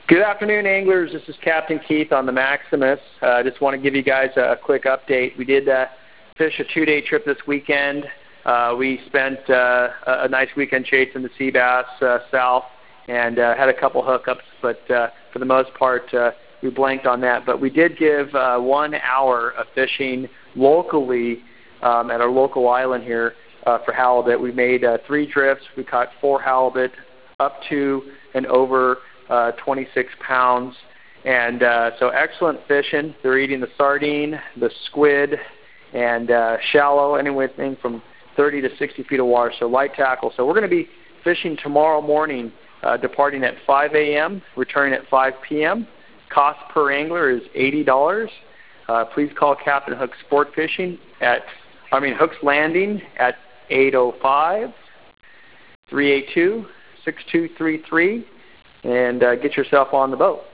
Good afternoon, anglers. This is Captain Keith on the Maximus. I just want to give you guys a quick update. We did fish a 2-day trip this weekend. We spent a nice weekend chasing the sea bass south and had a couple hookups, but for the most part, we blanked on that. But we did give 1 hour of fishing locally at our local island here for halibut. We made 3 drifts. We caught 4 halibut up to and over 26 pounds, and so excellent fishing. They're eating the sardine, the squid, and shallow, anything from 30 to 60 feet of water, so light tackle. So we're going to be fishing tomorrow morning, departing at 5 a.m., returning at 5 p.m. Cost per angler is $80. Please call Captain Hook Sport Fishing Hook's Landing at 805-382-6233. and get yourself on the boat.